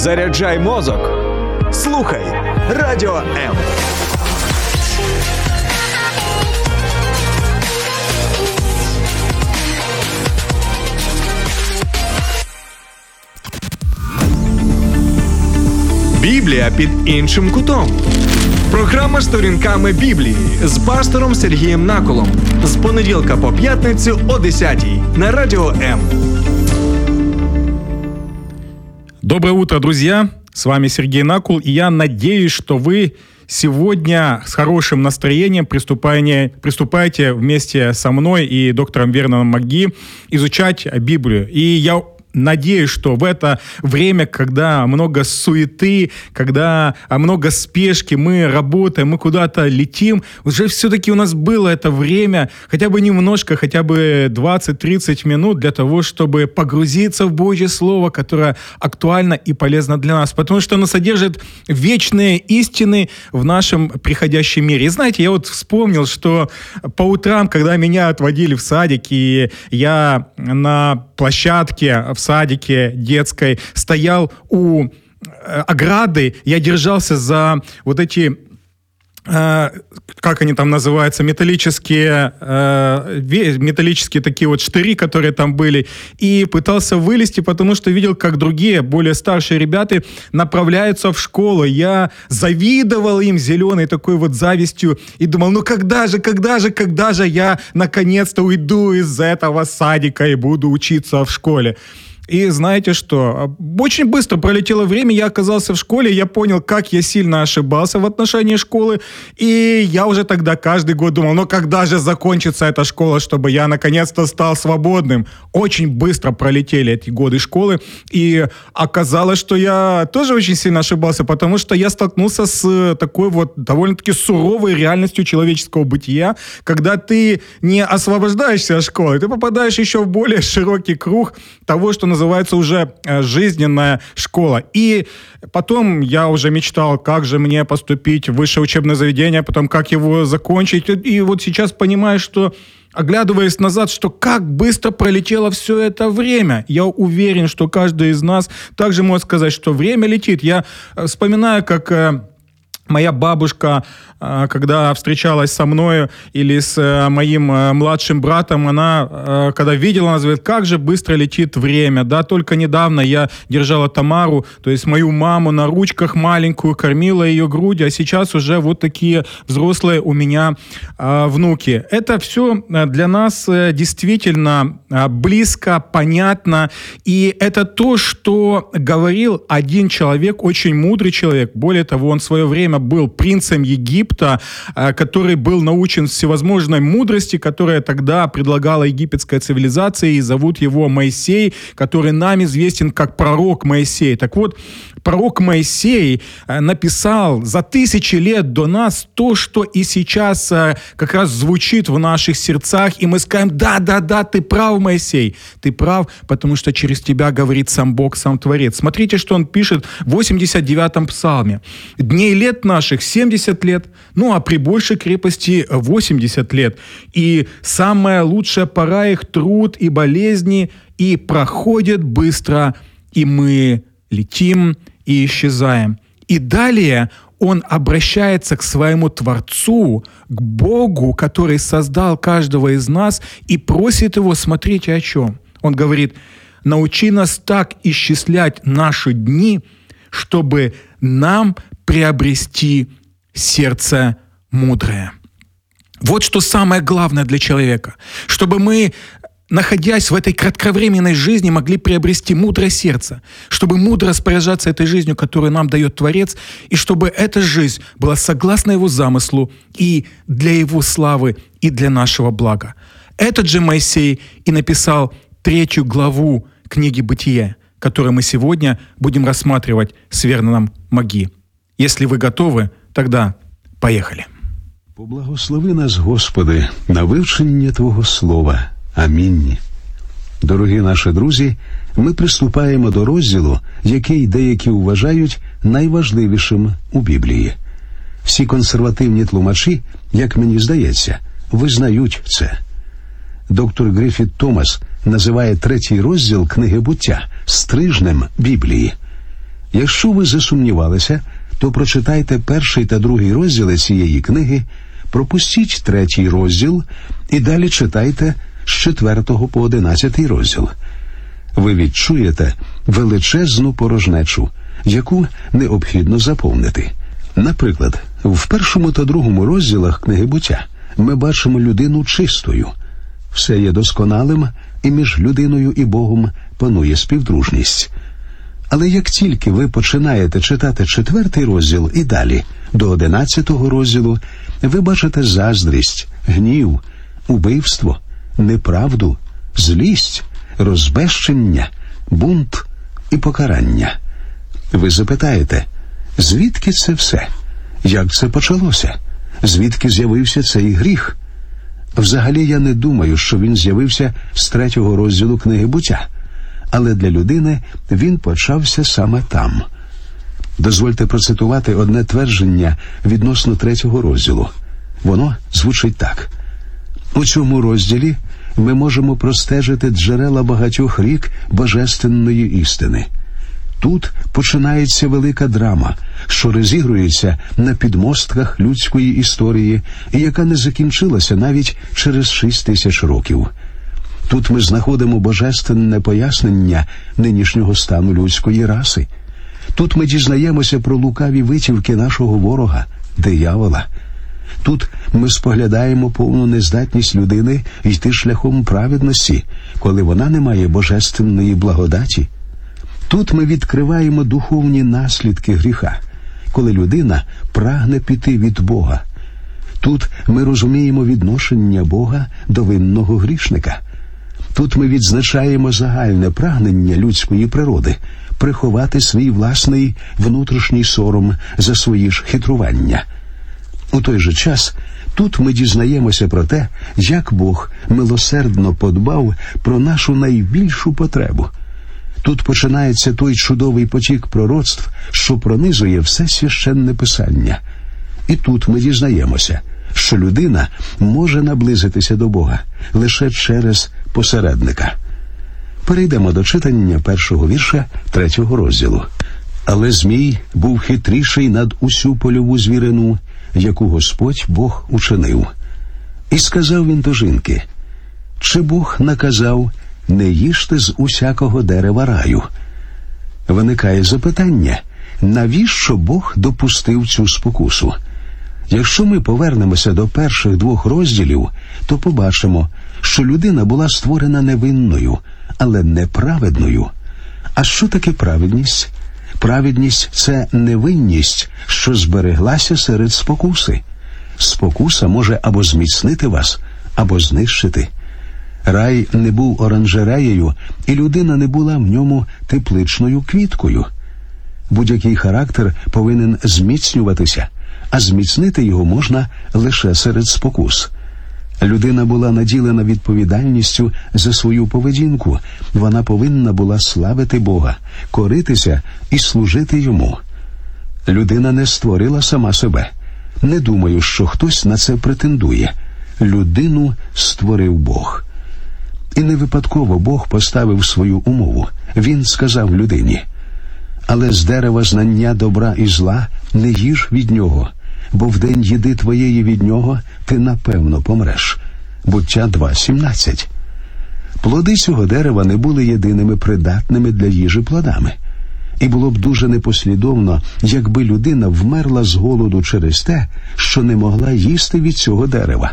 Заряджай мозок. Слухай Радіо М. Біблія під іншим кутом. Програма «Сторінками Біблії» з пастором Сергієм Наколом. З понеділка по п'ятницю о 10:00 на Радіо М. Доброе утро, друзья! С вами Сергей Накул, и я надеюсь, что вы сегодня с хорошим настроением приступаете вместе со мной и доктором Верноном Маги изучать Библию. И я надеюсь, что в это время, когда много суеты, когда много спешки, мы работаем, мы куда-то летим, уже все-таки у нас было это время, хотя бы немножко, хотя бы 20-30 минут для того, чтобы погрузиться в Божье Слово, которое актуально и полезно для нас, потому что оно содержит вечные истины в нашем приходящем мире. И знаете, я вот вспомнил, что по утрам, когда меня отводили в садик, и я на площадке в садике детской стоял у ограды, я держался за вот эти, как они там называются, металлические такие вот штыри, которые там были, и пытался вылезти, потому что видел, как другие, более старшие ребята направляются в школу. Я завидовал им зеленой такой вот завистью и думал, ну когда же я наконец-то уйду из этого садика и буду учиться в школе. И знаете что? Очень быстро пролетело время, я оказался в школе, я понял, как я сильно ошибался в отношении школы, и я уже тогда каждый год думал, ну когда же закончится эта школа, чтобы я наконец-то стал свободным. Очень быстро пролетели эти годы школы, и оказалось, что я тоже очень сильно ошибался, потому что я столкнулся с такой вот довольно-таки суровой реальностью человеческого бытия, когда ты не освобождаешься от школы, ты попадаешь еще в более широкий круг того, что называется уже жизненная школа. И потом я уже мечтал, как же мне поступить в высшее учебное заведение, потом как его закончить. И вот сейчас понимаю, что, оглядываясь назад, что как быстро пролетело все это время. Я уверен, что каждый из нас также может сказать, что время летит. Я вспоминаю, как моя бабушка, когда встречалась со мной или с моим младшим братом, она, когда видела, она говорит, как же быстро летит время. Да, только недавно я держала Тамару, то есть мою маму, на ручках маленькую, кормила ее грудью, а сейчас уже вот такие взрослые у меня внуки. Это все для нас действительно близко, понятно, и это то, что говорил один человек, очень мудрый человек. Более того, он в свое время был принцем Египта, который был научен всевозможной мудрости, которая тогда предлагала египетская цивилизация, и зовут его Моисей, который нам известен как пророк Моисей. Так вот, пророк Моисей написал за 1000 лет до нас то, что и сейчас как раз звучит в наших сердцах, и мы скажем, да, ты прав, Моисей, ты прав, потому что через тебя говорит сам Бог, сам Творец. Смотрите, что он пишет в 89-м псалме. «Дней лет наших 70 лет, ну а при большей крепости 80 лет. И самая лучшая пора их труд и болезни, и проходят быстро, и мы летим и исчезаем». И далее он обращается к своему Творцу, к Богу, который создал каждого из нас, и просит его, смотрите о чем. Он говорит, научи нас так исчислять наши дни, чтобы нам приобрести сердце мудрое. Вот что самое главное для человека. Чтобы мы, находясь в этой кратковременной жизни, могли приобрести мудрое сердце, чтобы мудро распоряжаться этой жизнью, которую нам дает Творец, и чтобы эта жизнь была согласна Его замыслу и для Его славы, и для нашего блага. Этот же Моисей и написал 3 главу книги «Бытие», которую мы сегодня будем рассматривать с Верноном Маги. Если вы готовы, тогда поехали. Поблагослови нас, Господи, на вивчення Твого Слова. Амінь. Дорогі наші друзі, ми приступаємо до розділу, який деякі вважають найважливішим у Біблії. Всі консервативні тлумачі, як мені здається, визнають це. Доктор Грифіт Томас називає 3 розділ книги «Буття» стрижнем Біблії. Якщо ви засумнівалися, то прочитайте 1 та 2 розділи цієї книги, пропустіть 3 розділ і далі читайте з 4 по 11 розділ. Ви відчуєте величезну порожнечу, яку необхідно заповнити. Наприклад, в 1 та 2 розділах книги «Буття» ми бачимо людину чистою. Все є досконалим, і між людиною і Богом панує співдружність. Але як тільки ви починаєте читати 4 розділ і далі, до 11 розділу, ви бачите заздрість, гнів, убивство, неправду, злість, розбещення, бунт і покарання. Ви запитаєте, звідки це все? Як це почалося? Звідки з'явився цей гріх? Взагалі, я не думаю, що він з'явився з 3 розділу книги «Буття». Але для людини він почався саме там. Дозвольте процитувати одне твердження відносно 3 розділу. Воно звучить так. У цьому розділі ми можемо простежити джерела багатьох рік божественної істини. Тут починається велика драма, що розігрується на підмостках людської історії і яка не закінчилася навіть через 6000 років. Тут ми знаходимо божественне пояснення нинішнього стану людської раси. Тут ми дізнаємося про лукаві витівки нашого ворога, диявола. Тут ми споглядаємо повну нездатність людини йти шляхом праведності, коли вона не має божественної благодаті. Тут ми відкриваємо духовні наслідки гріха, коли людина прагне піти від Бога. Тут ми розуміємо відношення Бога до винного грішника. Тут ми відзначаємо загальне прагнення людської природи приховати свій власний внутрішній сором за свої ж хитрування. У той же час тут ми дізнаємося про те, як Бог милосердно подбав про нашу найбільшу потребу. Тут починається той чудовий потік пророцтв, що пронизує все священне писання. І тут ми дізнаємося, що людина може наблизитися до Бога лише через посередника. Перейдемо до читання 1 вірша 3 розділу. «Але Змій був хитріший над усю польову звірину, яку Господь Бог учинив. І сказав він до жінки, чи Бог наказав, не їжте з усякого дерева раю?» Виникає запитання, навіщо Бог допустив цю спокусу? Якщо ми повернемося до перших 2 розділів, то побачимо, що людина була створена невинною, але неправедною. А що таке праведність? Праведність – це невинність, що збереглася серед спокуси. Спокуса може або зміцнити вас, або знищити. Рай не був оранжереєю, і людина не була в ньому тепличною квіткою. Будь-який характер повинен зміцнюватися, а зміцнити його можна лише серед спокус. Людина була наділена відповідальністю за свою поведінку. Вона повинна була славити Бога, коритися і служити Йому. Людина не створила сама себе. Не думаю, що хтось на це претендує. Людину створив Бог. І не випадково Бог поставив свою умову. Він сказав людині, «Але з дерева знання добра і зла не їж від нього, бо в день їди твоєї від нього ти напевно помреш». Буття 2:17. Плоди цього дерева не були єдиними придатними для їжі плодами. І було б дуже непослідовно, якби людина вмерла з голоду через те, що не могла їсти від цього дерева.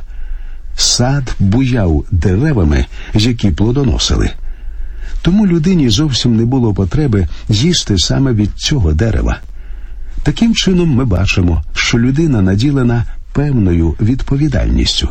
Сад буяв деревами, які плодоносили. Тому людині зовсім не було потреби їсти саме від цього дерева. Таким чином ми бачимо, що людина наділена певною відповідальністю.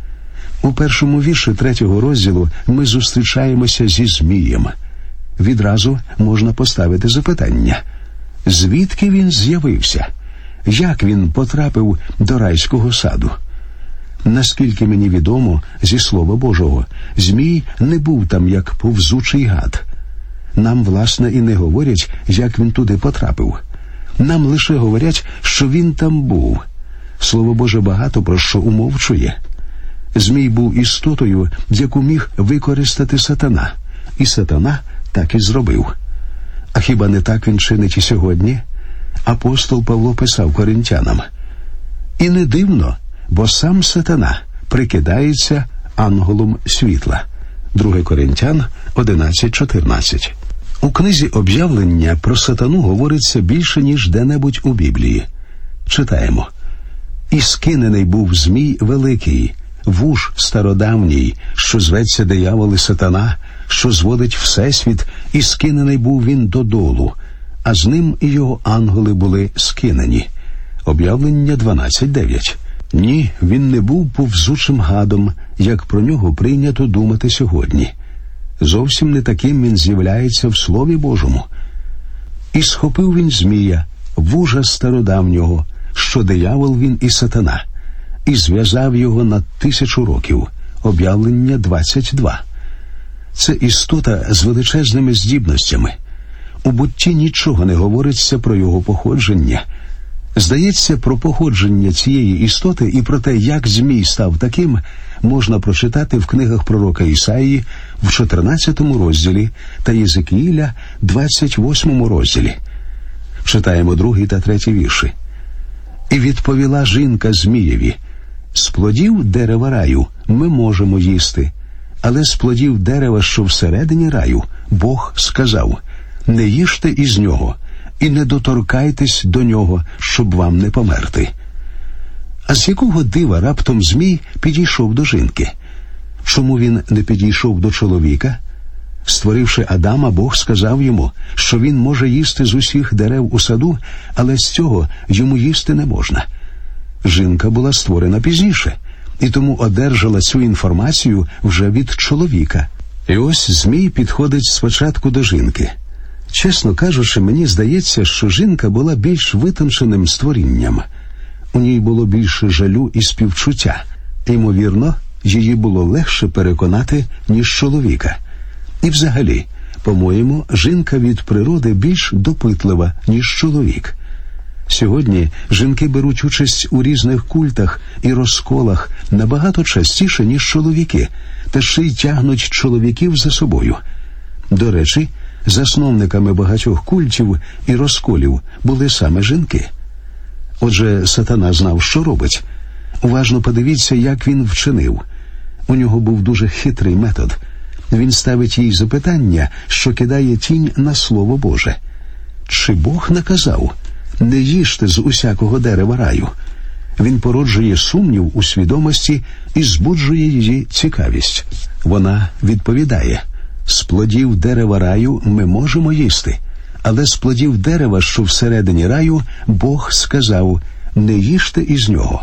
У 1 вірші 3 розділу ми зустрічаємося зі Змієм. Відразу можна поставити запитання. Звідки він з'явився? Як він потрапив до райського саду? Наскільки мені відомо, зі Слова Божого, Змій не був там як повзучий гад. Нам, власне, і не говорять, як він туди потрапив. Нам лише говорять, що він там був. Слово Боже багато про що умовчує. Змій був істотою, яку міг використати сатана. І сатана так і зробив. А хіба не так він чинить і сьогодні? Апостол Павло писав коринтянам: «І не дивно, бо сам сатана прикидається ангелом світла». 2 Коринтян 11:14. У книзі «Об'явлення» про сатану говориться більше, ніж де-небудь у Біблії. Читаємо: «І скинений був Змій великий, вуж стародавній, що зветься диявол і сатана, що зводить всесвіт, і скинений був він додолу, а з ним і його ангели були скинені». Об'явлення 12:9. Ні, він не був повзучим гадом, як про нього прийнято думати сьогодні. Зовсім не таким він з'являється в Слові Божому. «І схопив він Змія, вужа стародавнього, що диявол він і сатана, і зв'язав його на 1000 років». Об'явлення 22. Це істота з величезними здібностями. У бутті нічого не говориться про його походження. Здається, про походження цієї істоти і про те, як Змій став таким, можна прочитати в книгах пророка Ісаїї в 14 розділі та Єзекіїля 28 розділі. Читаємо 2 та 3 вірші. «І відповіла жінка Змієві: з плодів дерева раю ми можемо їсти, але з плодів дерева, що всередині раю, Бог сказав: не їжте із нього, і не доторкайтесь до нього, щоб вам не померти». А з якого дива раптом Змій підійшов до жінки? Чому він не підійшов до чоловіка? Створивши Адама, Бог сказав йому, що він може їсти з усіх дерев у саду, але з цього йому їсти не можна. Жінка була створена пізніше, і тому одержала цю інформацію вже від чоловіка. І ось Змій підходить спочатку до жінки. Чесно кажучи, мені здається, що жінка була більш витонченим створінням. У ній було більше жалю і співчуття. Ймовірно, її було легше переконати, ніж чоловіка. І взагалі, по-моєму, жінка від природи більш допитлива, ніж чоловік. Сьогодні жінки беруть участь у різних культах і розколах набагато частіше, ніж чоловіки, та ще й тягнуть чоловіків за собою. До речі, засновниками багатьох культів і розколів були саме жінки. Отже, сатана знав, що робить. Уважно подивіться, як він вчинив. У нього був дуже хитрий метод. Він ставить їй запитання, що кидає тінь на Слово Боже. Чи Бог наказав: не їжте з усякого дерева раю? Він породжує сумнів у свідомості і збуджує її цікавість. Вона відповідає: з плодів дерева раю ми можемо їсти, але з плодів дерева, що всередині раю, Бог сказав: не їжте із нього.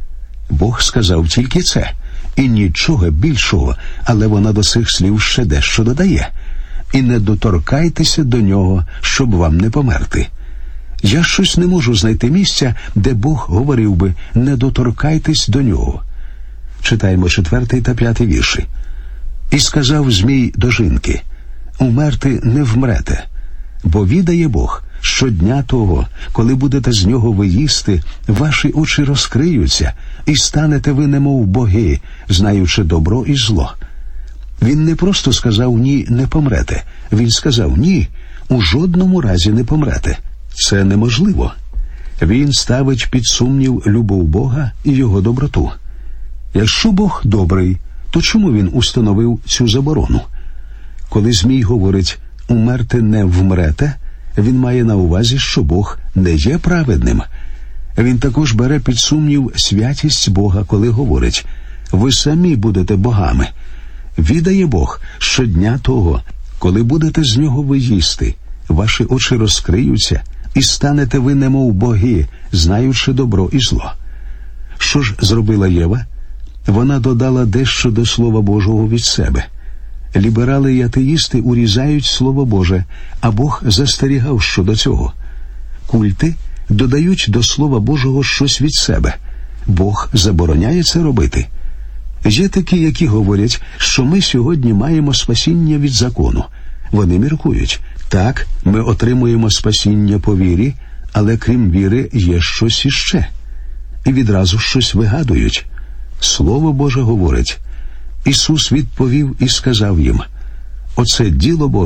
Бог сказав тільки це, і нічого більшого, але вона до цих слів ще дещо додає: і не доторкайтеся до нього, щоб вам не померти. Я щось не можу знайти місця, де Бог говорив би: не доторкайтесь до нього. Читаємо 4 та 5 вірші. «І сказав Змій до жінки: умерти не вмрете, бо відає Бог, що дня того, коли будете з нього ви їсти, ваші очі розкриються, і станете ви немов боги, знаючи добро і зло». Він не просто сказав: ні, не помрете. Він сказав: ні, у жодному разі не помрете. Це неможливо. Він ставить під сумнів любов Бога і його доброту. Якщо Бог добрий, то чому він установив цю заборону? Коли Змій говорить «умерти не вмрете», він має на увазі, що Бог не є праведним. Він також бере під сумнів святість Бога, коли говорить «ви самі будете богами». Відає Бог, що дня того, коли будете з нього ви їсти, ваші очі розкриються, і станете ви немов боги, знаючи добро і зло. Що ж зробила Єва? Вона додала дещо до Слова Божого від себе. Ліберали і атеїсти урізають Слово Боже, а Бог застерігав щодо цього. Культи додають до Слова Божого щось від себе. Бог забороняє це робити. Є такі, які говорять, що ми сьогодні маємо спасіння від закону. Вони міркують: так, ми отримуємо спасіння по вірі, але крім віри є щось іще. І відразу щось вигадують. Слово Боже говорить: Ісус відповів і сказав їм: оце діло Боже,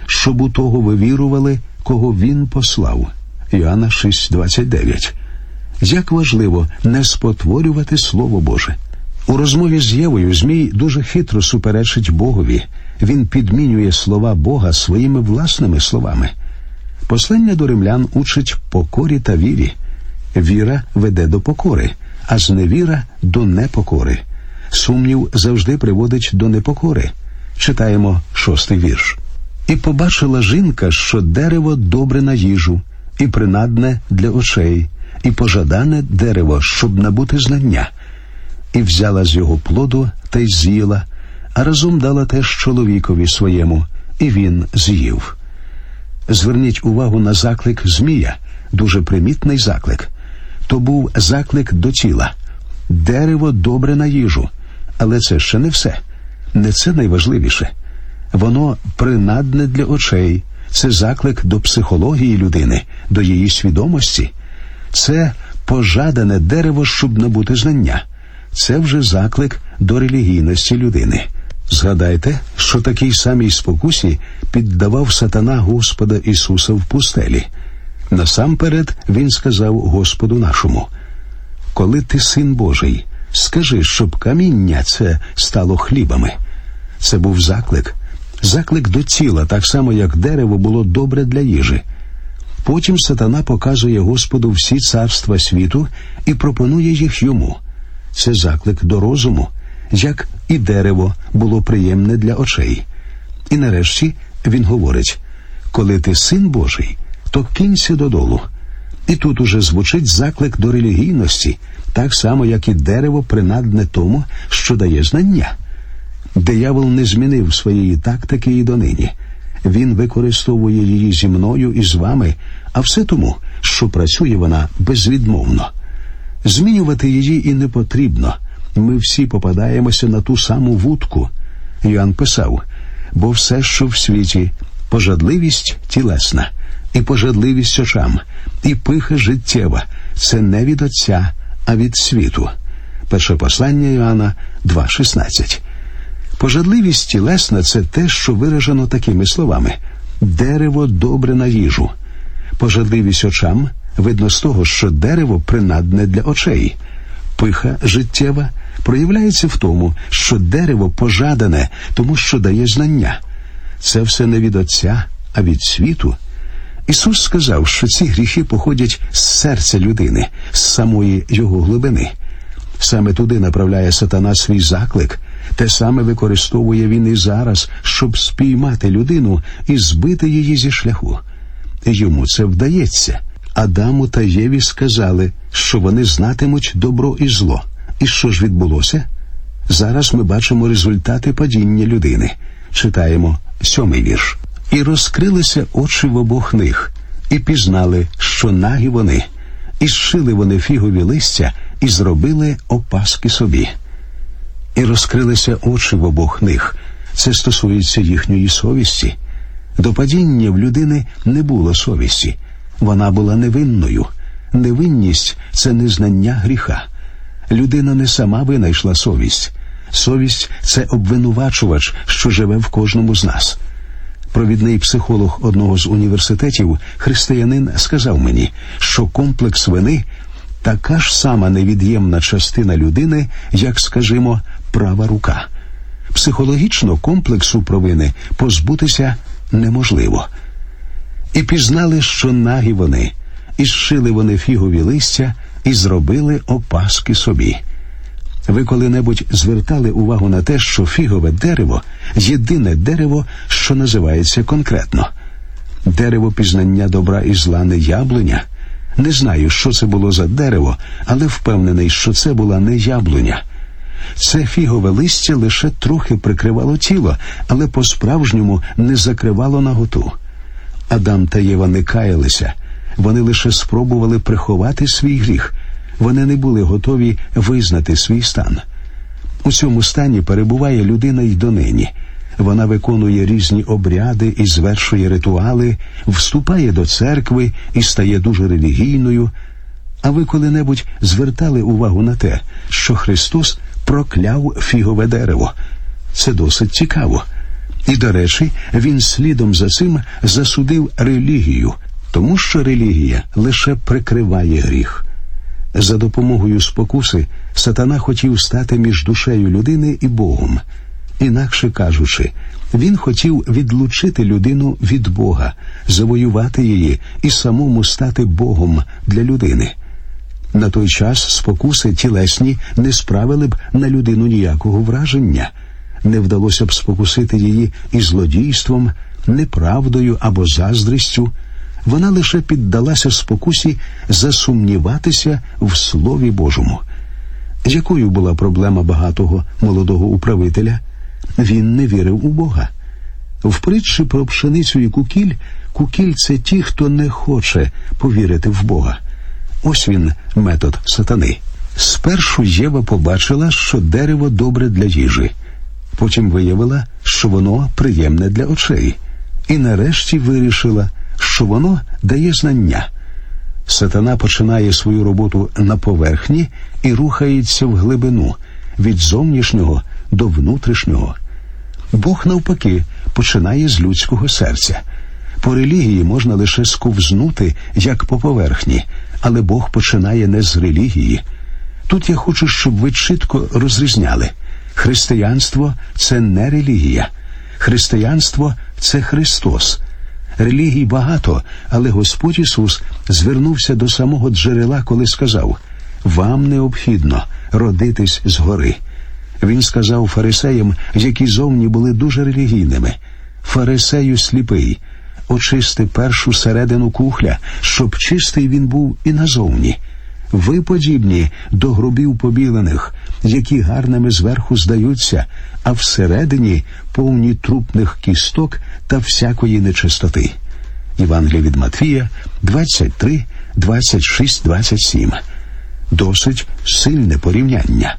щоб у того ви вірували, кого він послав. Йоанна 6:29. Як важливо не спотворювати Слово Боже. У розмові з Євою Змій дуже хитро суперечить Богові. Він підмінює слова Бога своїми власними словами. Послання до римлян учить покорі та вірі. Віра веде до покори, а зневіра – до непокори. Сумнів завжди приводить до непокори. Читаємо 6-й вірш. «І побачила жінка, що дерево добре на їжу, і принадне для очей, і пожадане дерево, щоб набути знання. І взяла з його плоду та й з'їла, а разом дала теж чоловікові своєму, і він з'їв». Зверніть увагу на заклик Змія, дуже примітний заклик. То був заклик до тіла. Дерево добре на їжу. Але це ще не все. Не це найважливіше. Воно принадне для очей. Це заклик до психології людини, до її свідомості. Це пожадане дерево, щоб набути знання. Це вже заклик до релігійності людини. Згадайте, що такій самій спокусі піддавав сатана Господа Ісуса в пустелі. Насамперед він сказав Господу нашому: «Коли ти син Божий, скажи, щоб каміння це стало хлібами». Це був заклик до тіла, так само, як дерево було добре для їжі. Потім сатана показує Господу всі царства світу і пропонує їх йому. Це заклик до розуму, як і дерево було приємне для очей. І нарешті він говорить: «Коли ти син Божий, то кинься додолу». І тут уже звучить заклик до релігійності, так само, як і дерево принадне тому, що дає знання. Диявол не змінив своєї тактики і донині. Він використовує її зі мною і з вами, а все тому, що працює вона безвідмовно. Змінювати її і не потрібно. Ми всі попадаємося на ту саму вудку. Йоанн писав: «Бо все, що в світі, пожадливість тілесна, і пожадливість очам, і пиха життєва, це не від Отця, а від світу». Перше послання Йоанна 2:16. Пожадливість тілесна – це те, що виражено такими словами: «Дерево добре на їжу». Пожадливість очам видно з того, що дерево принадне для очей. Пиха життєва проявляється в тому, що дерево пожадане, тому що дає знання. Це все не від Отця, а від світу. Ісус сказав, що ці гріхи походять з серця людини, з самої його глибини. Саме туди направляє сатана свій заклик. Те саме використовує він і зараз, щоб спіймати людину і збити її зі шляху. Йому це вдається. Адаму та Єві сказали, що вони знатимуть добро і зло. І що ж відбулося? Зараз ми бачимо результати падіння людини. Читаємо 7-й вірш. «І розкрилися очі в обох них, і пізнали, що нагі вони, і зшили вони фігові листя, і зробили опаски собі». І розкрилися очі в обох них. Це стосується їхньої совісті. До падіння в людини не було совісті. Вона була невинною. Невинність – це незнання гріха. Людина не сама винайшла совість. Совість – це обвинувачувач, що живе в кожному з нас. Провідний психолог одного з університетів, християнин, сказав мені, що комплекс вини – така ж сама невід'ємна частина людини, як, скажімо, права рука. Психологічно комплексу провини позбутися неможливо. «І пізнали, що нагі вони, і зшили вони фігові листя, і зробили опаски собі». Ви коли-небудь звертали увагу на те, що фігове дерево – єдине дерево, що називається конкретно? Дерево пізнання добра і зла не яблуня. Не знаю, що це було за дерево, але впевнений, що це була не яблуня. Це фігове листя лише трохи прикривало тіло, але по-справжньому не закривало наготу. Адам та Єва не каялися. Вони лише спробували приховати свій гріх. Вони не були готові визнати свій стан. У цьому стані перебуває людина й донині. Вона виконує різні обряди і звершує ритуали, вступає до церкви і стає дуже релігійною. А ви коли-небудь звертали увагу на те, що Христос прокляв фігове дерево? Це досить цікаво. І, до речі, він слідом за цим засудив релігію, тому що релігія лише прикриває гріх. За допомогою спокуси сатана хотів стати між душею людини і Богом. Інакше кажучи, він хотів відлучити людину від Бога, завоювати її і самому стати Богом для людини. На той час спокуси тілесні не справили б на людину ніякого враження. Не вдалося б спокусити її і злодійством, неправдою або заздрістю. Вона лише піддалася спокусі засумніватися в Слові Божому. Якою була проблема багатого молодого управителя? Він не вірив у Бога. В притчі про пшеницю і кукіль, кукіль – це ті, хто не хоче повірити в Бога. Ось він, метод сатани. Спершу Єва побачила, що дерево добре для їжі. Потім виявила, що воно приємне для очей. І нарешті вирішила, що воно дає знання. Сатана починає свою роботу на поверхні і рухається в глибину, від зовнішнього до внутрішнього. Бог, навпаки, починає з людського серця. По релігії можна лише сковзнути, як по поверхні, але Бог починає не з релігії. Тут я хочу, щоб ви чітко розрізняли. Християнство – це не релігія. Християнство – це Христос. Релігій багато, але Господь Ісус звернувся до самого джерела, коли сказав: «Вам необхідно родитись згори». Він сказав фарисеям, які зовні були дуже релігійними: «Фарисею сліпий, очисти першу середину кухля, щоб чистий він був і назовні. Ви подібні до гробів побілених, які гарними зверху здаються, а всередині повні трупних кісток та всякої нечистоти». Євангеліє від Матвія 23, 26, 27. Досить сильне порівняння.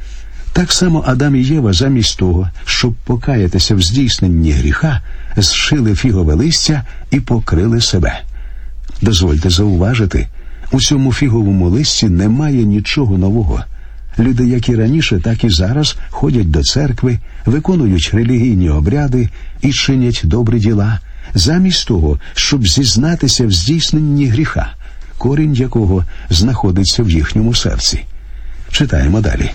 Так само Адам і Єва замість того, щоб покаятися в здійсненні гріха, зшили фігове листя і покрили себе. Дозвольте зауважити, у цьому фіговому листі немає нічого нового. Люди, як і раніше, так і зараз ходять до церкви, виконують релігійні обряди і чинять добрі діла, замість того, щоб зізнатися в здійсненні гріха, корінь якого знаходиться в їхньому серці. Читаємо далі.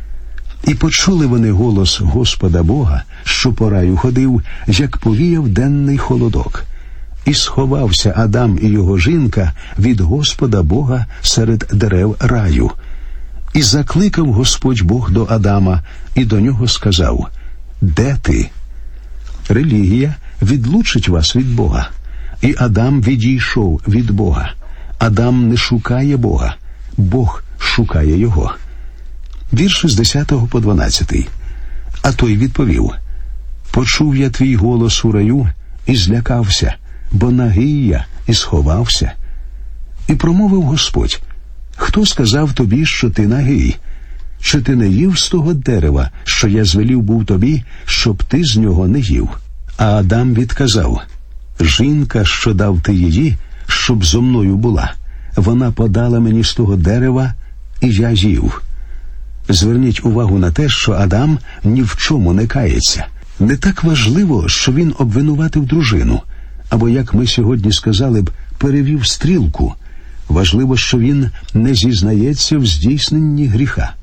«І почули вони голос Господа Бога, що по раю ходив, як повіяв денний холодок. І сховався Адам і його жінка від Господа Бога серед дерев раю. І закликав Господь Бог до Адама, і до нього сказав: де ти?» Релігія відлучить вас від Бога. І Адам відійшов від Бога. Адам не шукає Бога. Бог шукає його. Вірші з 10 по 12. А той відповів: «Почув я твій голос у раю і злякався, бо нагий я і сховався. І промовив Господь: хто сказав тобі, що ти нагий? Чи ти не їв з того дерева, що я звелів був тобі, щоб ти з нього не їв?» А Адам відказав: «Жінка, що дав ти її, щоб зо мною була, вона подала мені з того дерева, і я їв». Зверніть увагу на те, що Адам ні в чому не кається. Не так важливо, що він обвинуватив дружину, або, як ми сьогодні сказали б, перевів стрілку. Важливо, що він не зізнається в здійсненні гріха.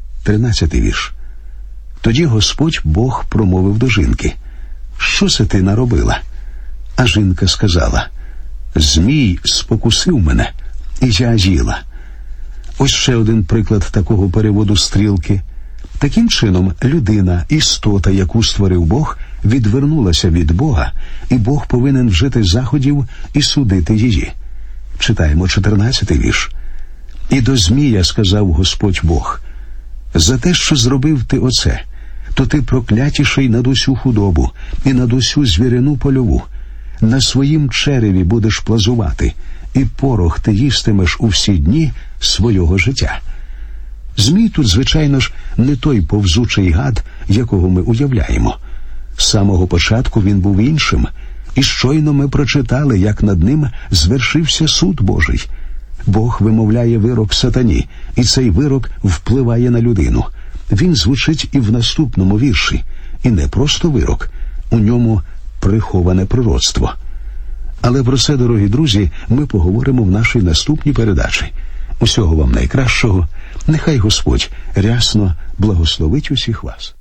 13 вірш. Тоді Господь Бог промовив до жінки: «Що це ти наробила?» А жінка сказала: «Змій спокусив мене, і я їла». Ось ще один приклад такого переводу стрілки. Таким чином, людина, істота, яку створив Бог, відвернулася від Бога, і Бог повинен вжити заходів і судити її. Читаємо 14 вірш. «І до Змія сказав Господь Бог: за те, що зробив ти оце, то ти проклятіший над усю худобу і над усю звірину польову. На своїм череві будеш плазувати, і порох ти їстимеш у всі дні свого життя». Змій тут, звичайно ж, не той повзучий гад, якого ми уявляємо. З самого початку він був іншим, і щойно ми прочитали, як над ним звершився суд Божий. Бог вимовляє вирок сатані, і цей вирок впливає на людину. Він звучить і в наступному вірші. І не просто вирок, у ньому приховане пророцтво. Але про це, дорогі друзі, ми поговоримо в нашій наступній передачі. Усього вам найкращого. Нехай Господь рясно благословить усіх вас.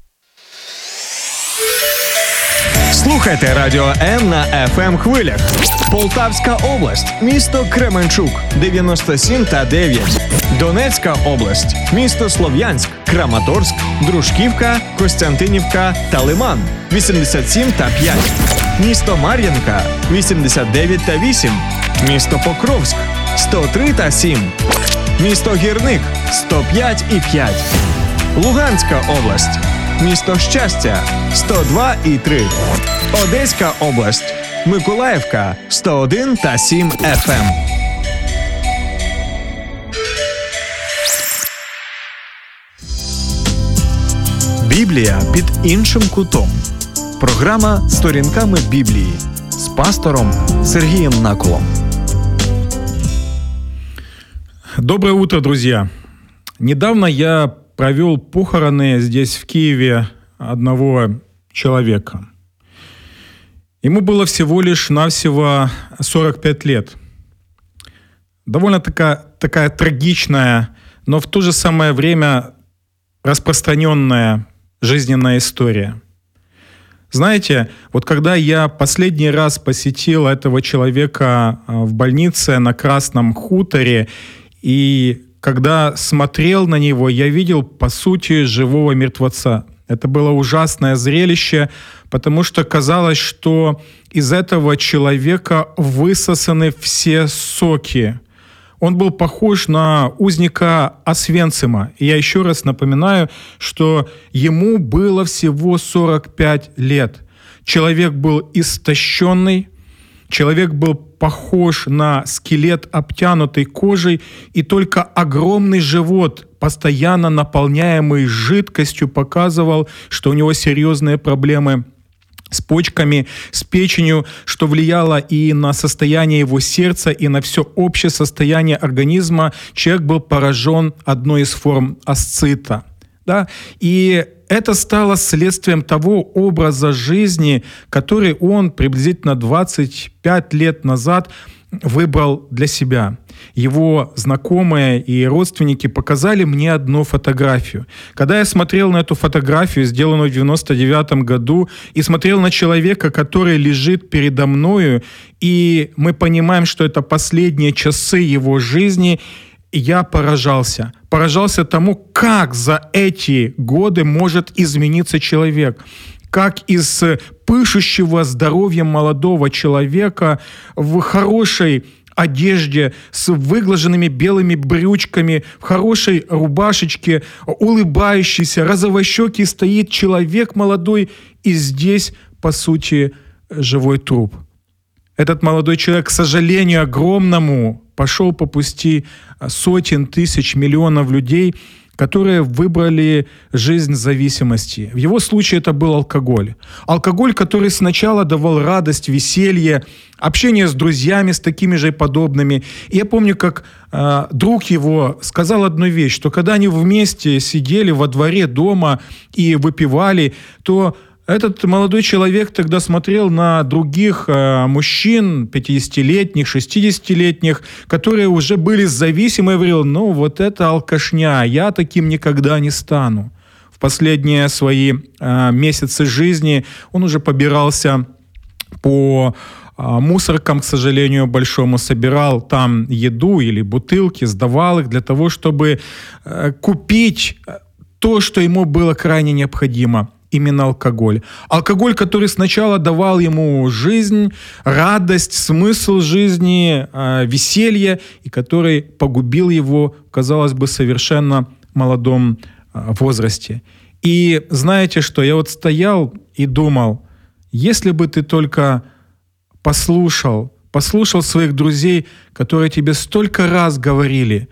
Слухайте Радіо М на FM хвилях. Полтавська область, місто Кременчук, 97,9. Донецька область, місто Слов'янськ, Краматорськ, Дружківка, Костянтинівка та Лиман, 87,5. Місто Мар'їнка, 89,8. Місто Покровськ, 103,7. Місто Гірник, 105,5. Луганська область, місто Щастя, 102,3. Одеська область, Миколаївка, 101,7 FM. Біблія під іншим кутом. Програма «Сторінками Біблії» з пастором Сергієм Наколом. Доброе утро, друзья! Недавно я провел похороны здесь, в Киеве, одного человека. Ему было всего лишь навсего 45 лет. Довольно такая трагичная, но в то же самое время распространенная жизненная история. Знаете, вот когда я последний раз посетил этого человека в больнице на Красном хуторе, и когда смотрел на него, я видел, по сути, живого мертвеца. Это было ужасное зрелище, потому что казалось, что из этого человека высосаны все соки. Он был похож на узника Освенцима. И я еще раз напоминаю, что ему было всего 45 лет. Человек был истощенный, человек был похож на скелет, обтянутый кожей, и только огромный живот, постоянно наполняемый жидкостью, показывал, что у него серьезные проблемы с почками, с печенью, что влияло и на состояние его сердца, и на все общее состояние организма. Человек был поражен одной из форм асцита. Да? И это стало следствием того образа жизни, который он приблизительно 25 лет назад выбрал для себя. Его знакомые и родственники показали мне одну фотографию. Когда я смотрел на эту фотографию, сделанную в 1999 году, и смотрел на человека, который лежит передо мною, и мы понимаем, что это последние часы его жизни, я поражался. Поражался тому, как за эти годы может измениться человек. Как из пышущего здоровьем молодого человека в хорошей одежде, с выглаженными белыми брючками, в хорошей рубашечке, улыбающийся, розовощекий стоит человек молодой, и здесь, по сути, живой труп. Этот молодой человек, к сожалению огромному, пошел по пути сотен тысяч, миллионов людей, которые выбрали жизнь зависимости. В его случае это был алкоголь. Алкоголь, который сначала давал радость, веселье, общение с друзьями, с такими же подобными. И я помню, как друг его сказал одну вещь, что когда они вместе сидели во дворе дома и выпивали, то этот молодой человек тогда смотрел на других мужчин, 50-летних, 60-летних, которые уже были зависимы, и говорил, ну вот это алкашня, я таким никогда не стану. В последние свои месяцы жизни он уже побирался по мусоркам, к сожалению, большому, собирал там еду или бутылки, сдавал их для того, чтобы купить то, что ему было крайне необходимо. Именно алкоголь. Алкоголь, который сначала давал ему жизнь, радость, смысл жизни, веселье, и который погубил его, казалось бы, совершенно молодом возрасте. И знаете что? Я вот стоял и думал, если бы ты только послушал своих друзей, которые тебе столько раз говорили,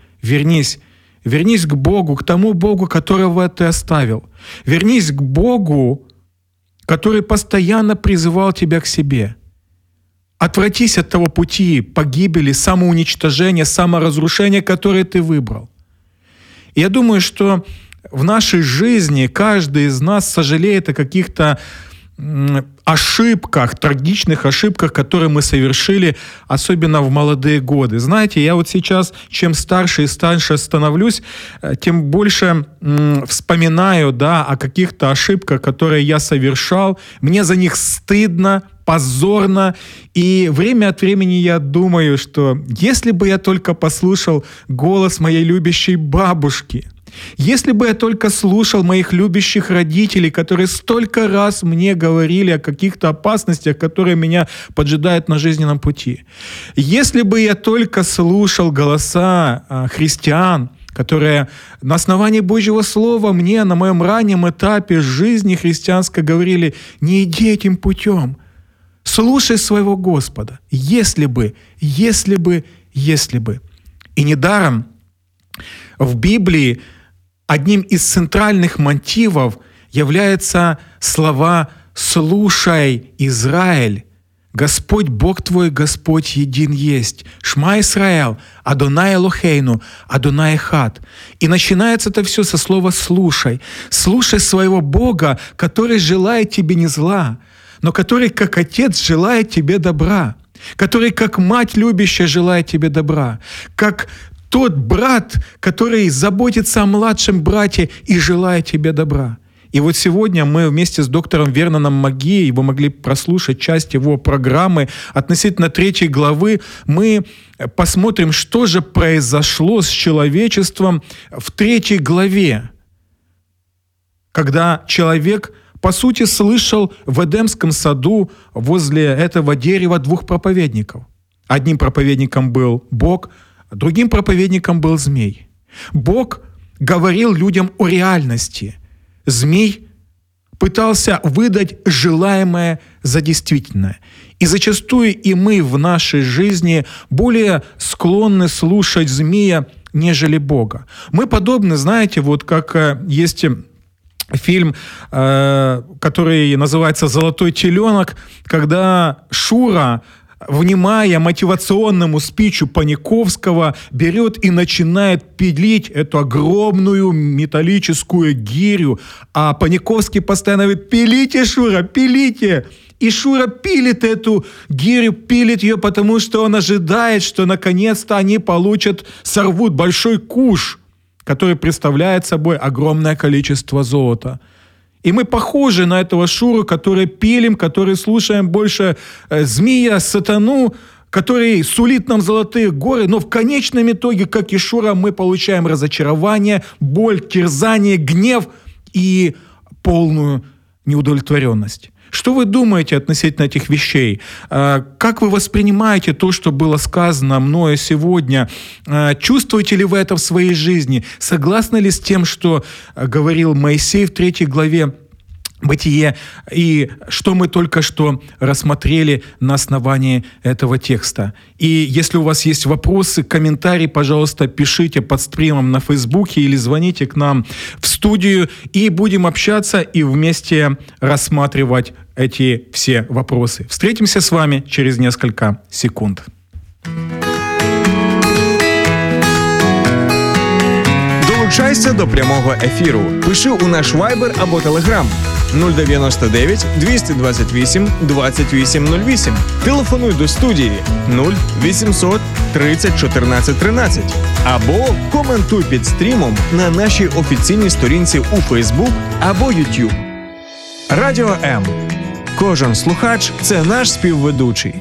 вернись к Богу, к тому Богу, которого ты оставил. Вернись к Богу, который постоянно призывал тебя к себе. Отвратись от того пути погибели, самоуничтожения, саморазрушения, который ты выбрал. И я думаю, что в нашей жизни каждый из нас сожалеет о каких-то ошибках, трагичных ошибках, которые мы совершили, особенно в молодые годы. Знаете, я вот сейчас, чем старше и старше становлюсь, тем больше вспоминаю, да, о каких-то ошибках, которые я совершал. Мне за них стыдно, позорно. И время от времени я думаю, что если бы я только послушал голос моей любящей бабушки, если бы я только слушал моих любящих родителей, которые столько раз мне говорили о каких-то опасностях, которые меня поджидают на жизненном пути. Если бы я только слушал голоса христиан, которые на основании Божьего Слова мне на моем раннем этапе жизни христианской говорили: не иди этим путем, слушай своего Господа. Если бы. И недаром в Библии одним из центральных мотивов являются слова «Слушай, Израиль, Господь Бог твой, Господь един есть. Шма Исраэл, Адонай Элохейну, Адонай Эхад». И начинается это все со слова «слушай». Слушай своего Бога, который желает тебе не зла, но который, как Отец, желает тебе добра, который, как Мать любящая, желает тебе добра, как тот брат, который заботится о младшем брате и желает тебе добра. И вот сегодня мы вместе с доктором Верноном Магией, вы могли прослушать часть его программы относительно 3 главы, мы посмотрим, что же произошло с человечеством в 3 главе, когда человек, по сути, слышал в Эдемском саду возле этого дерева 2 проповедников. Одним проповедником был Бог, другим проповедником был змей. Бог говорил людям о реальности. Змей пытался выдать желаемое за действительное. И зачастую и мы в нашей жизни более склонны слушать змея, нежели Бога. Мы подобны, знаете, вот как есть фильм, который называется «Золотой теленок», когда Шура, внимая мотивационному спичу Паниковского, берет и начинает пилить эту огромную металлическую гирю. А Паниковский постоянно говорит: «Пилите, Шура, пилите!» И Шура пилит эту гирю, пилит ее, потому что он ожидает, что наконец-то они сорвут большой куш, который представляет собой огромное количество золота. И мы похожи на этого Шуру, который пилим, который слушаем больше змея, сатану, который сулит нам золотые горы, но в конечном итоге, как и Шура, мы получаем разочарование, боль, терзание, гнев и полную неудовлетворенность. Что вы думаете относительно этих вещей? Как вы воспринимаете то, что было сказано мною сегодня? Чувствуете ли вы это в своей жизни? Согласны ли с тем, что говорил Моисей в 3 главе Бытие, и что мы только что рассмотрели на основании этого текста? И если у вас есть вопросы, комментарии, пожалуйста, пишите под стримом на Фейсбуке или звоните к нам в студию, и будем общаться и вместе рассматривать эти все вопросы. Встретимся с вами через несколько секунд. Долучайся до прямого ефіру. Пиши у наш Viber або Telegram 099 228 2808. Телефонуй до студії 0800 30 14 13. Або коментуй під стрімом на нашій офіційній сторінці у Facebook або YouTube. Радіо М. Кожен слухач – це наш співведучий.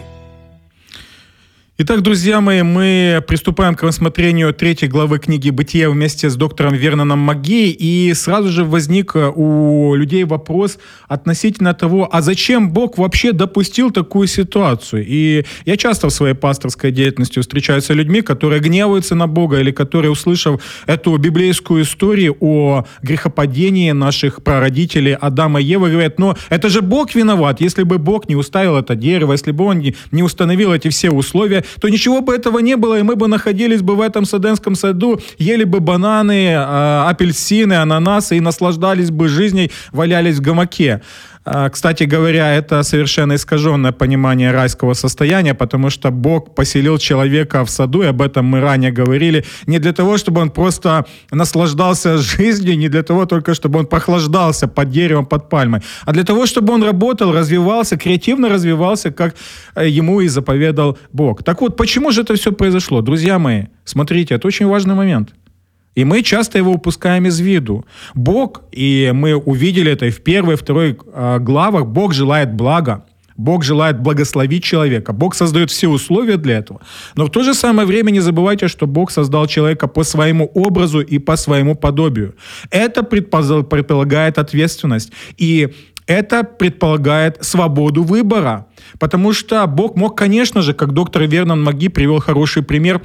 Итак, друзья мои, мы приступаем к рассмотрению 3 главы книги «Бытия» вместе с доктором Верноном Магией, и сразу же возник у людей вопрос относительно того, а зачем Бог вообще допустил такую ситуацию? И я часто в своей пасторской деятельности встречаюсь с людьми, которые гневаются на Бога или которые, услышав эту библейскую историю о грехопадении наших прародителей Адама и Евы, говорят: но это же Бог виноват, если бы Бог не уставил это дерево, если бы Он не установил эти все условия, то ничего бы этого не было, и мы бы находились бы в этом Эдемском саду, ели бы бананы, апельсины, ананасы и наслаждались бы жизнью, валялись в гамаке. Кстати говоря, это совершенно искаженное понимание райского состояния, потому что Бог поселил человека в саду, и об этом мы ранее говорили, не для того, чтобы он просто наслаждался жизнью, не для того только, чтобы он прохлаждался под деревом, под пальмой, а для того, чтобы он работал, развивался, креативно развивался, как ему и заповедал Бог. Так вот, почему же это все произошло? Друзья мои, смотрите, это очень важный момент. И мы часто его упускаем из виду. Бог, и мы увидели это и в 1 и 2 главах, Бог желает блага. Бог желает благословить человека. Бог создает все условия для этого. Но в то же самое время не забывайте, что Бог создал человека по своему образу и по своему подобию. Это предполагает ответственность. И это предполагает свободу выбора. Потому что Бог мог, конечно же, как доктор Вернон Маги привел хороший пример,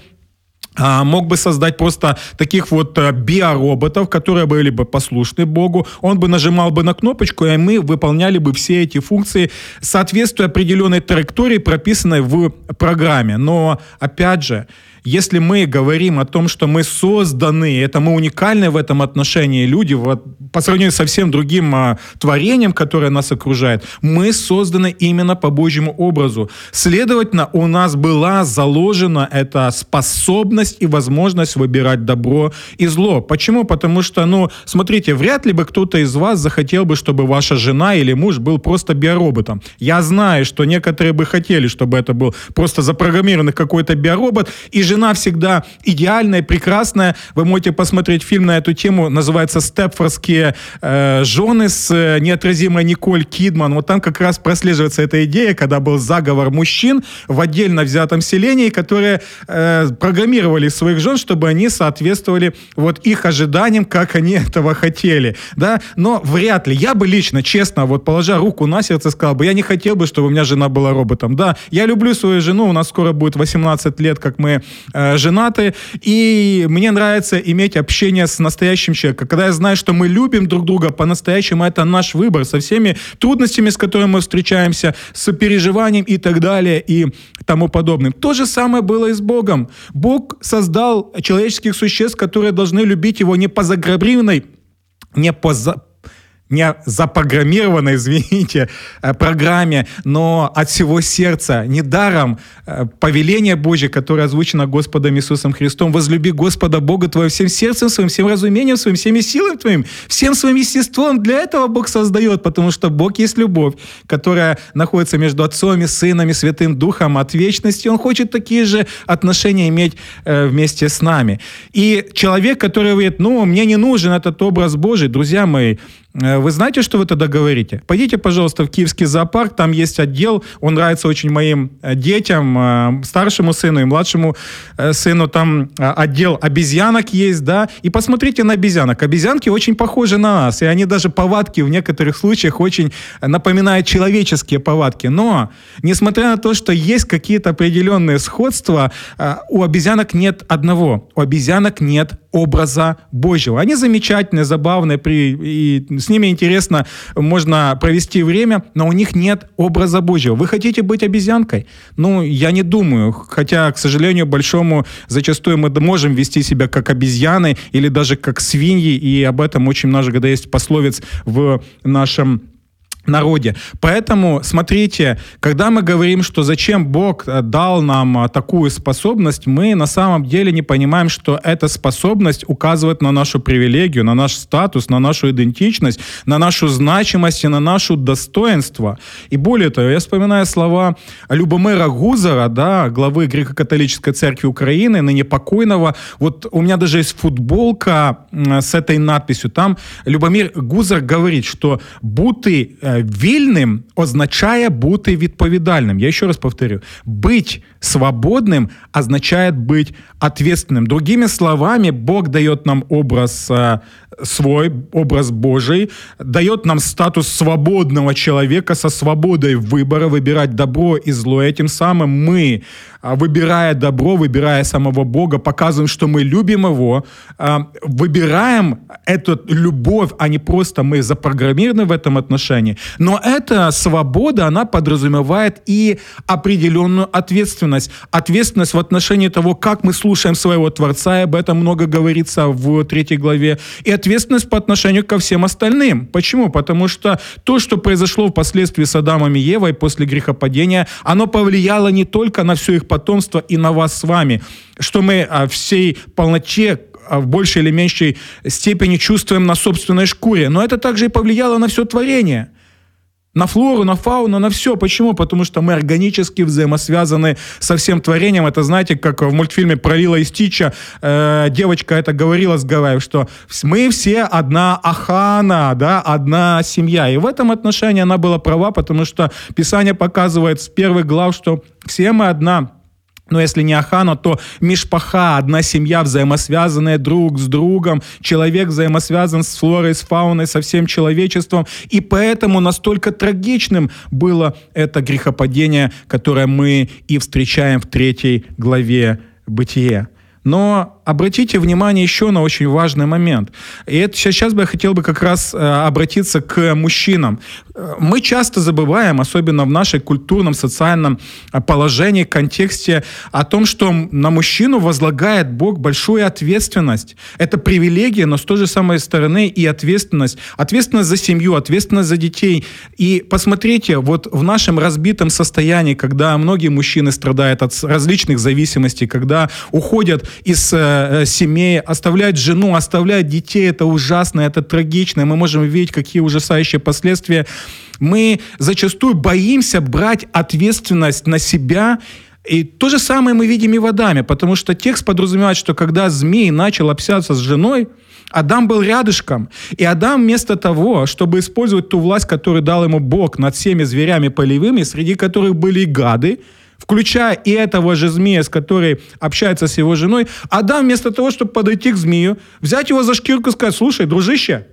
мог бы создать просто таких вот биороботов, которые были бы послушны Богу. Он бы нажимал бы на кнопочку, и мы выполняли бы все эти функции, соответствуя определенной траектории, прописанной в программе. Но, опять же, если мы говорим о том, что мы созданы, это мы уникальны в этом отношении люди, вот, по сравнению со всем другим творением, которое нас окружает, мы созданы именно по Божьему образу. Следовательно, у нас была заложена эта способность и возможность выбирать добро и зло. Почему? Потому что, смотрите, вряд ли бы кто-то из вас захотел бы, чтобы ваша жена или муж был просто биороботом. Я знаю, что некоторые бы хотели, чтобы это был просто запрограммированный какой-то биоробот, и жена всегда идеальная, прекрасная. Вы можете посмотреть фильм на эту тему, называется «Степфордские жены» с неотразимой Николь Кидман. Вот там как раз прослеживается эта идея, когда был заговор мужчин в отдельно взятом селении, которые программировали своих жен, чтобы они соответствовали вот их ожиданиям, как они этого хотели. Да? Но вряд ли. Я бы лично, честно, вот положа руку на сердце, сказал бы, я не хотел бы, чтобы у меня жена была роботом. Да, я люблю свою жену, у нас скоро будет 18 лет, как мы женаты, и мне нравится иметь общение с настоящим человеком. Когда я знаю, что мы любим друг друга по-настоящему, это наш выбор, со всеми трудностями, с которыми мы встречаемся, с переживанием и так далее, и тому подобным. То же самое было и с Богом. Бог создал человеческих существ, которые должны любить Его не по запрограммированной, не запрограммированной, программе, но от всего сердца. Недаром повеление Божье, которое озвучено Господом Иисусом Христом: возлюби Господа Бога твоего всем сердцем своим, всем разумением своим, всеми силами твоим, всем своим естеством. Для этого Бог создает, потому что Бог есть любовь, которая находится между Отцом и Сыном и Святым Духом от вечности. Он хочет такие же отношения иметь вместе с нами. И человек, который говорит, мне не нужен этот образ Божий, друзья мои, вы знаете, что вы тогда говорите? Пойдите, пожалуйста, в Киевский зоопарк, там есть отдел, он нравится очень моим детям, старшему сыну и младшему сыну, там отдел обезьянок есть, да, и посмотрите на обезьянок. Обезьянки очень похожи на нас, и они даже повадки в некоторых случаях очень напоминают человеческие повадки. Но, несмотря на то, что есть какие-то определенные сходства, у обезьянок нет одного, у обезьянок нет образа Божьего. Они замечательные, забавные, и с ними интересно, можно провести время, но у них нет образа Божьего. Вы хотите быть обезьянкой? Я не думаю. Хотя, к сожалению, большому, зачастую мы можем вести себя как обезьяны или даже как свиньи, и об этом очень много есть пословиц в нашем народе. Поэтому, смотрите, когда мы говорим, что зачем Бог дал нам такую способность, мы на самом деле не понимаем, что эта способность указывает на нашу привилегию, на наш статус, на нашу идентичность, на нашу значимость и на наше достоинство. И более того, я вспоминаю слова Любомира Гузара, да, главы Греко-католической церкви Украины, ныне покойного. Вот у меня даже есть футболка с этой надписью. Там Любомир Гузар говорит, что бути вільним означає бути відповідальним. Я еще раз повторю. Быть свободным означает быть ответственным. Другими словами, Бог дает нам образ свой, образ Божий, дает нам статус свободного человека со свободой выбора, выбирать добро и зло. Этим самым мы, выбирая добро, выбирая самого Бога, показываем, что мы любим Его, выбираем эту любовь, а не просто мы запрограммированы в этом отношении. Но эта свобода, она подразумевает и определенную ответственность. Ответственность в отношении того, как мы слушаем своего Творца, и об этом много говорится в 3 главе, и ответственность по отношению ко всем остальным. Почему? Потому что то, что произошло впоследствии с Адамом и Евой после грехопадения, оно повлияло не только на все их потомство и на вас с вами, что мы в всей полноте в большей или меньшей степени чувствуем на собственной шкуре. Но это также и повлияло на все творение. На флору, на фауну, на все. Почему? Потому что мы органически взаимосвязаны со всем творением. Это, знаете, как в мультфильме про Лило и Стича девочка это говорила с Гавайев, что мы все одна ахана, да, одна семья. И в этом отношении она была права, потому что Писание показывает с первых глав, что все мы одна. Но если не ахана, то мишпаха, одна семья, взаимосвязанная друг с другом. Человек взаимосвязан с флорой, с фауной, со всем человечеством. И поэтому настолько трагичным было это грехопадение, которое мы и встречаем в 3 главе Бытие. Но обратите внимание еще на очень важный момент. И это сейчас бы я хотел как раз обратиться к мужчинам. Мы часто забываем, особенно в нашей культурном, социальном положении, контексте, о том, что на мужчину возлагает Бог большую ответственность. Это привилегия, но с той же самой стороны и ответственность. Ответственность за семью, ответственность за детей. И посмотрите, вот в нашем разбитом состоянии, когда многие мужчины страдают от различных зависимостей, когда уходят из семей, оставляют жену, оставляют детей, это ужасно, это трагично, мы можем видеть, какие ужасающие последствия. Мы зачастую боимся брать ответственность на себя, и то же самое мы видим и в Адаме, потому что текст подразумевает, что когда змей начал общаться с женой, Адам был рядышком, и Адам вместо того, чтобы использовать ту власть, которую дал ему Бог над всеми зверями полевыми, среди которых были и гады, включая и этого же змея, с которой общается с его женой, Адам вместо того, чтобы подойти к змею, взять его за шкирку и сказать: слушай, дружище,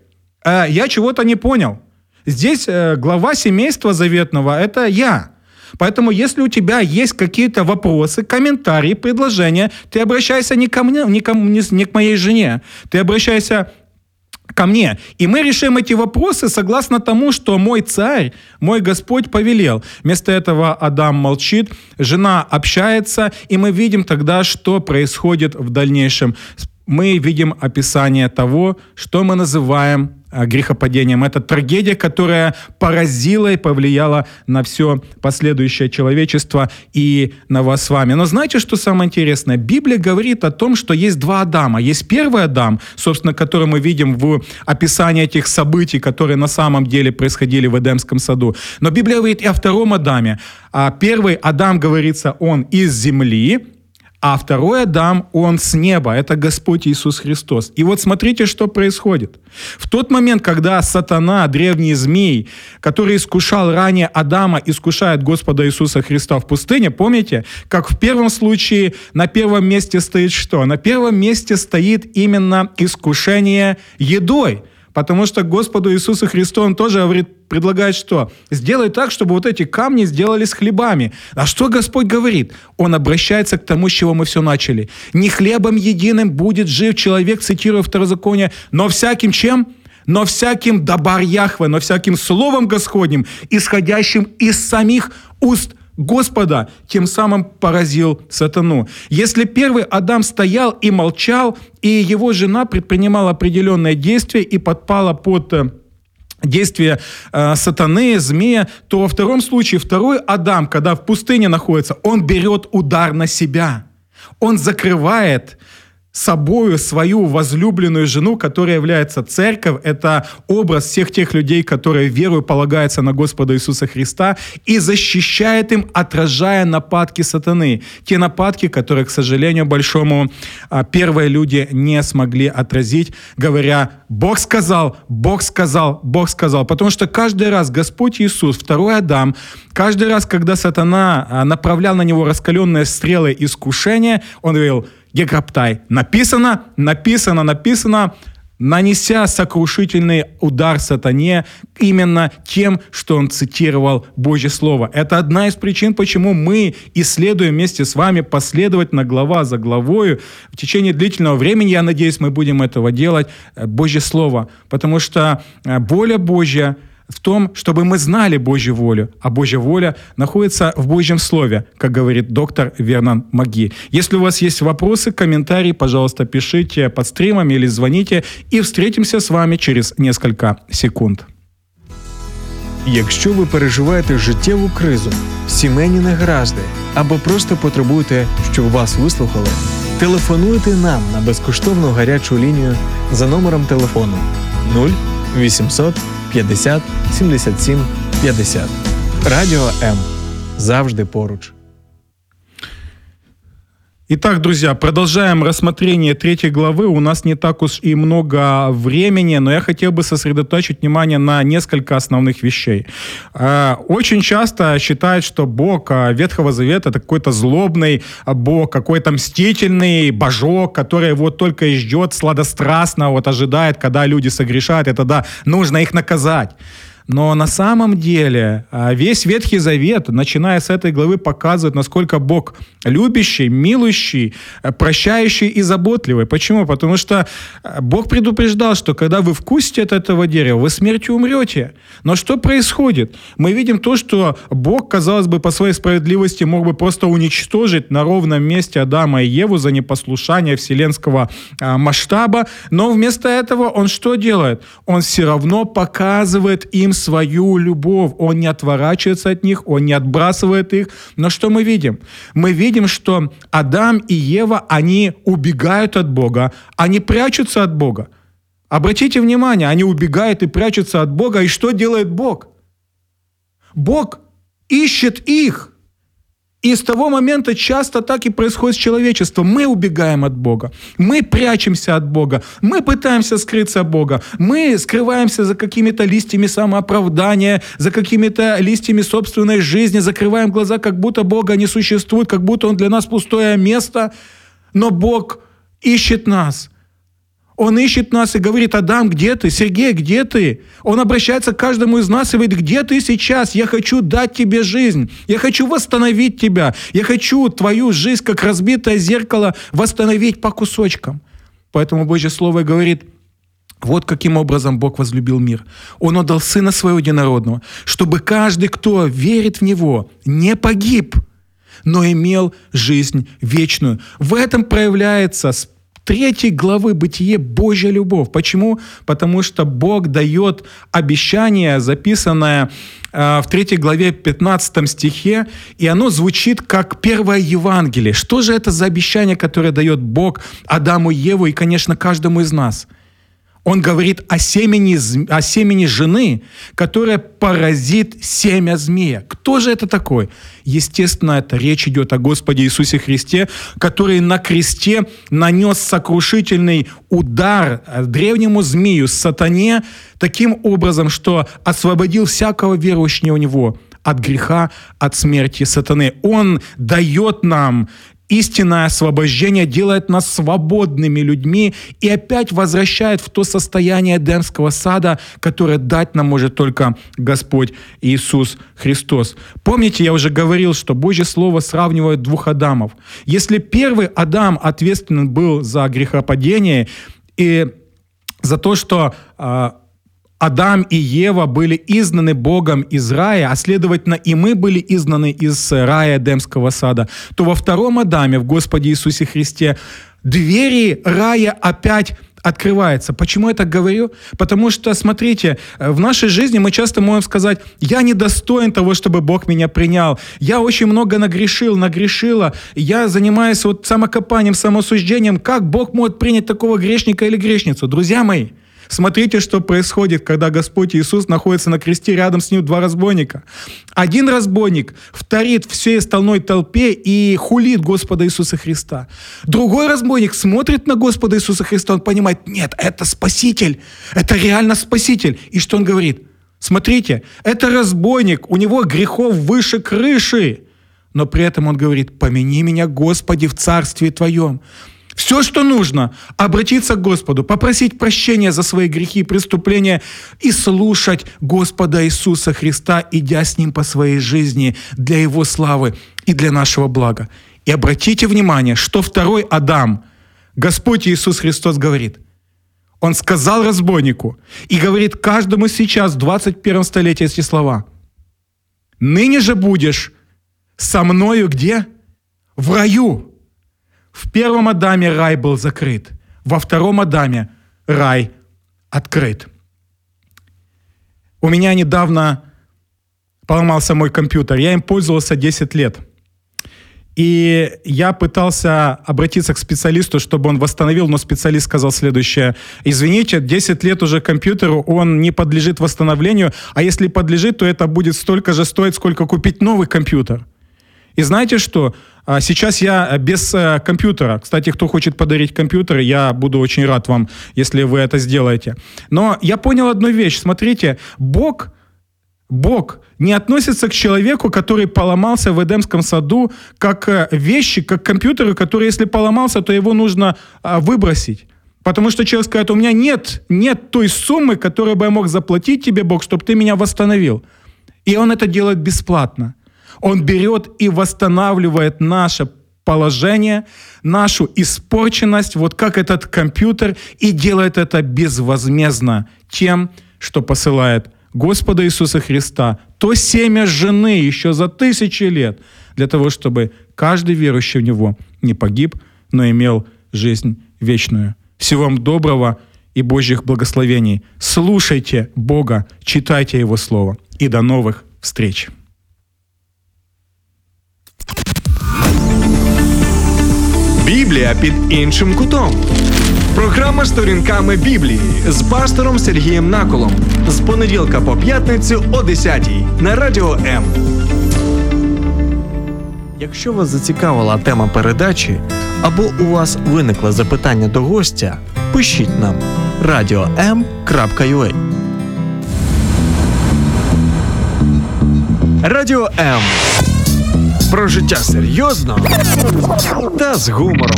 я чего-то не понял. Здесь глава семейства заветного – это я. Поэтому если у тебя есть какие-то вопросы, комментарии, предложения, ты обращайся не ко мне, не к моей жене, ты обращайся ко мне. И мы решим эти вопросы согласно тому, что мой царь, мой Господь повелел. Вместо этого Адам молчит, жена общается, и мы видим тогда, что происходит в дальнейшем. Мы видим описание того, что мы называем грехопадением. Это трагедия, которая поразила и повлияла на все последующее человечество и на вас с вами. Но знаете, что самое интересное? Библия говорит о том, что есть 2 Адама. Есть первый Адам, собственно, который мы видим в описании этих событий, которые на самом деле происходили в Эдемском саду. Но Библия говорит и о втором Адаме. Первый Адам, говорится, он из земли, а второй Адам, он с неба. Это Господь Иисус Христос. И вот смотрите, что происходит. В тот момент, когда сатана, древний змей, который искушал ранее Адама, искушает Господа Иисуса Христа в пустыне, помните, как в первом случае на первом месте стоит что? На первом месте стоит именно искушение едой. Потому что Господу Иисусу Христу Он тоже говорит, предлагает что? Сделай так, чтобы вот эти камни сделались хлебами. А что Господь говорит? Он обращается к тому, с чего мы все начали. «Не хлебом единым будет жив человек», цитирую Второзаконие, «но всяким чем? Но всяким добар Яхве, но всяким словом Господним, исходящим из самих уст Господа», тем самым поразил сатану. Если первый Адам стоял и молчал, и его жена предпринимала определенные действия и подпала под действие сатаны, змея, то во втором случае второй Адам, когда в пустыне находится, он берет удар на себя. Он закрывает собою свою возлюбленную жену, которая является церковь. Это образ всех тех людей, которые верою полагаются на Господа Иисуса Христа, и защищает им, отражая нападки сатаны. Те нападки, которые, к сожалению большому, первые люди не смогли отразить, говоря: «Бог сказал, Бог сказал, Бог сказал». Потому что каждый раз Господь Иисус, второй Адам, каждый раз, когда сатана направлял на него раскаленные стрелы искушения, он говорил: «Гекаптай». Написано, нанеся сокрушительный удар сатане именно тем, что он цитировал Божье Слово. Это одна из причин, почему мы исследуем вместе с вами последовательно, глава за главою, в течение длительного времени, я надеюсь, мы будем этого делать, Божье Слово. Потому что воля Божья в том, чтобы мы знали Божью волю, а Божья воля находится в Божьем Слове, как говорит доктор Вернон Маги. Если у вас есть вопросы, комментарии, пожалуйста, пишите под стримом или звоните, и встретимся с вами через несколько секунд. Якщо ви переживаєте життєву кризу, сімейні негаразди або просто потребуєте, щоб вас вислухали, телефонуйте нам на безкоштовну гарячу лінію за номером телефону 0800 50 77 50. Радіо М. Завжди поруч. Итак, друзья, продолжаем рассмотрение 3 главы. У нас не так уж и много времени, но я хотел бы сосредоточить внимание на несколько основных вещей. Очень часто считают, что Бог Ветхого Завета — это какой-то злобный Бог, какой-то мстительный божок, который вот только и ждет сладострастно, вот ожидает, когда люди согрешат, и тогда нужно их наказать. Но на самом деле весь Ветхий Завет, начиная с этой главы, показывает, насколько Бог любящий, милующий, прощающий и заботливый. Почему? Потому что Бог предупреждал, что когда вы вкусите от этого дерева, вы смертью умрете. Но что происходит? Мы видим то, что Бог, казалось бы, по своей справедливости мог бы просто уничтожить на ровном месте Адама и Еву за непослушание вселенского масштаба, но вместо этого Он что делает? Он все равно показывает им свою любовь. Он не отворачивается от них, Он не отбрасывает их. Но что мы видим? Мы видим, что Адам и Ева, они убегают от Бога, они прячутся от Бога. Обратите внимание, они убегают и прячутся от Бога. И что делает Бог? Бог ищет их. И с того момента часто так и происходит с человечеством. Мы убегаем от Бога, мы прячемся от Бога, мы пытаемся скрыться от Бога, мы скрываемся за какими-то листьями самооправдания, за какими-то листьями собственной жизни, закрываем глаза, как будто Бога не существует, как будто Он для нас пустое место. Но Бог ищет нас. Он ищет нас и говорит: Адам, где ты? Сергей, где ты? Он обращается к каждому из нас и говорит: где ты сейчас? Я хочу дать тебе жизнь. Я хочу восстановить тебя. Я хочу твою жизнь, как разбитое зеркало, восстановить по кусочкам. Поэтому Божье Слово говорит: вот каким образом Бог возлюбил мир. Он отдал Сына Своего Единородного, чтобы каждый, кто верит в Него, не погиб, но имел жизнь вечную. В этом проявляется 3 главы Бытие Божья любовь. Почему? Потому что Бог дает обещание, записанное в 3 главе 15 стихе, и оно звучит как первое Евангелие. Что же это за обещание, которое дает Бог Адаму, Еву и, конечно, каждому из нас? Он говорит о семени жены, которая поразит семя змея. Кто же это такой? Естественно, это речь идет о Господе Иисусе Христе, который на кресте нанес сокрушительный удар древнему змею, сатане, таким образом, что освободил всякого верующего в Него от греха, от смерти сатаны. Он дает нам истинное освобождение, делает нас свободными людьми и опять возвращает в то состояние Эдемского сада, которое дать нам может только Господь Иисус Христос. Помните, я уже говорил, что Божье Слово сравнивает 2 Адамов. Если первый Адам ответственен был за грехопадение и за то, что Адам и Ева были изгнаны Богом из рая, а следовательно и мы были изгнаны из рая Эдемского сада, то во 2 Адаме, в Господе Иисусе Христе, двери рая опять открываются. Почему я так говорю? Потому что, смотрите, в нашей жизни мы часто можем сказать: я недостоин того, чтобы Бог меня принял. Я очень много нагрешила. Я занимаюсь вот самокопанием, самоосуждением. Как Бог может принять такого грешника или грешницу? Друзья мои, смотрите, что происходит, когда Господь Иисус находится на кресте, рядом с Ним 2 разбойника. Один разбойник вторит всей остальной толпе и хулит Господа Иисуса Христа. Другой разбойник смотрит на Господа Иисуса Христа, он понимает: нет, это Спаситель, это реально Спаситель. И что он говорит? Смотрите, это разбойник, у него грехов выше крыши. Но при этом он говорит: помяни меня, Господи, в Царстве Твоем. Все, что нужно, обратиться к Господу, попросить прощения за свои грехи и преступления и слушать Господа Иисуса Христа, идя с Ним по своей жизни для Его славы и для нашего блага. И обратите внимание, что 2 Адам, Господь Иисус Христос говорит: Он сказал разбойнику и говорит каждому сейчас в 21 столетии эти слова. «Ныне же будешь со мною где? В раю». В первом Адаме рай был закрыт, во втором Адаме рай открыт. У меня недавно поломался мой компьютер. Я им пользовался 10 лет. И я пытался обратиться к специалисту, чтобы он восстановил, но специалист сказал следующее. Извините, 10 лет уже компьютеру, он не подлежит восстановлению, а если подлежит, то это будет столько же стоить, сколько купить новый компьютер. И знаете что? Сейчас я без компьютера. Кстати, кто хочет подарить компьютер, я буду очень рад вам, если вы это сделаете. Но я понял одну вещь. Смотрите, Бог не относится к человеку, который поломался в Эдемском саду, как вещи, как компьютеры, который, если поломался, то его нужно выбросить. Потому что человек скажет, у меня нет той суммы, которую бы я мог заплатить тебе, Бог, чтобы ты меня восстановил. И он это делает бесплатно. Он берет и восстанавливает наше положение, нашу испорченность, вот как этот компьютер, и делает это безвозмездно тем, что посылает Господа Иисуса Христа, то семя жены еще за 1000 лет, для того, чтобы каждый верующий в Него не погиб, но имел жизнь вечную. Всего вам доброго и Божьих благословений. Слушайте Бога, читайте Его Слово. И до новых встреч! Біблія під іншим кутом. Програма «Сторінками Біблії» з пастором Сергієм Наколом. З понеділка по п'ятницю о 10:00 на Радіо М. Якщо вас зацікавила тема передачі або у вас виникло запитання до гостя, пишіть нам radio.m.ua. Радіо М. Про життя серйозно та з гумором.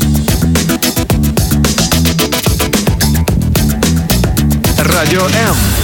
Радіо М.